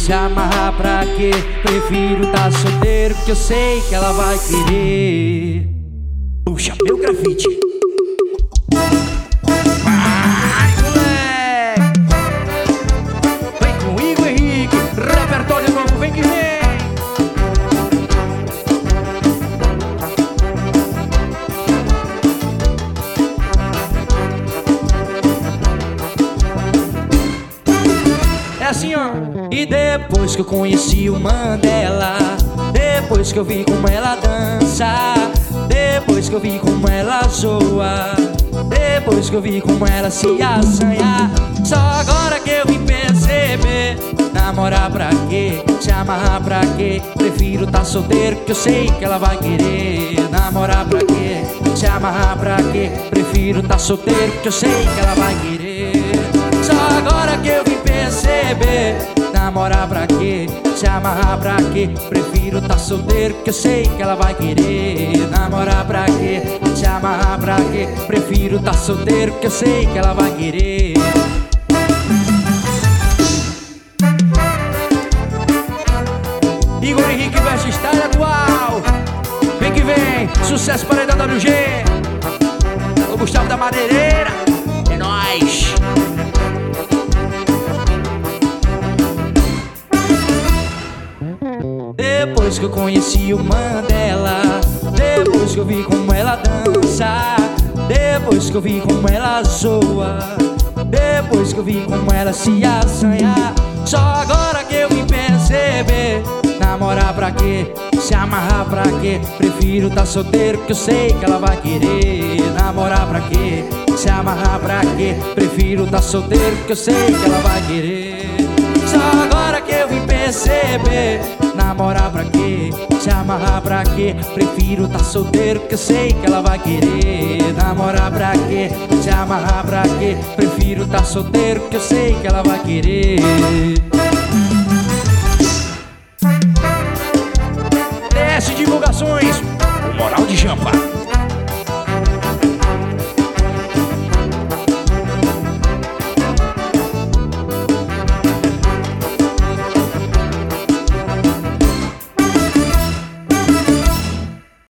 se amarrar pra quê? Prefiro tá solteiro, que eu sei que ela vai querer. Puxa meu grafite. Vai, moleque. Vem com Igor Henrique, repertório novo, vem que vem. É assim, ó. E depois que eu conheci o Mandela, depois que eu vi como ela dança, depois que eu vi como ela zoa, depois que eu vi como ela se assanha, só agora que eu vim perceber. Namorar pra quê? Se amarrar pra quê? Prefiro tá solteiro, que eu sei que ela vai querer. Namorar pra quê? Se amarrar pra quê? Prefiro tá solteiro, que eu sei que ela vai querer. Só agora que eu vim perceber. Namorar pra quê? Se amarrar pra quê? Prefiro tá solteiro, que eu sei que ela vai querer. Namorar pra quê? Se amarrar pra quê? Prefiro tá solteiro, que eu sei que ela vai querer. Igor Henrique vs Style atual. Vem que vem, sucesso para a WG. O Gustavo da Madeireira. É nóis. Depois que eu conheci o Mandela, depois que eu vi como ela dança, depois que eu vi como ela zoa, depois que eu vi como ela se assanha, só agora que eu vim perceber. Namorar pra quê? Se amarrar pra quê? Prefiro tá solteiro, que eu sei que ela vai querer. Namorar pra quê? Se amarrar pra quê? Prefiro tá solteiro, que eu sei que ela vai querer. Só agora que eu vim perceber. Namorar pra quê? Se amarrar pra quê? Prefiro tá solteiro, que eu sei que ela vai querer. Namorar pra quê? Se amarrar pra quê? Prefiro tá solteiro, que eu sei que ela vai querer. DS Divulgações, o Moral de Jampa.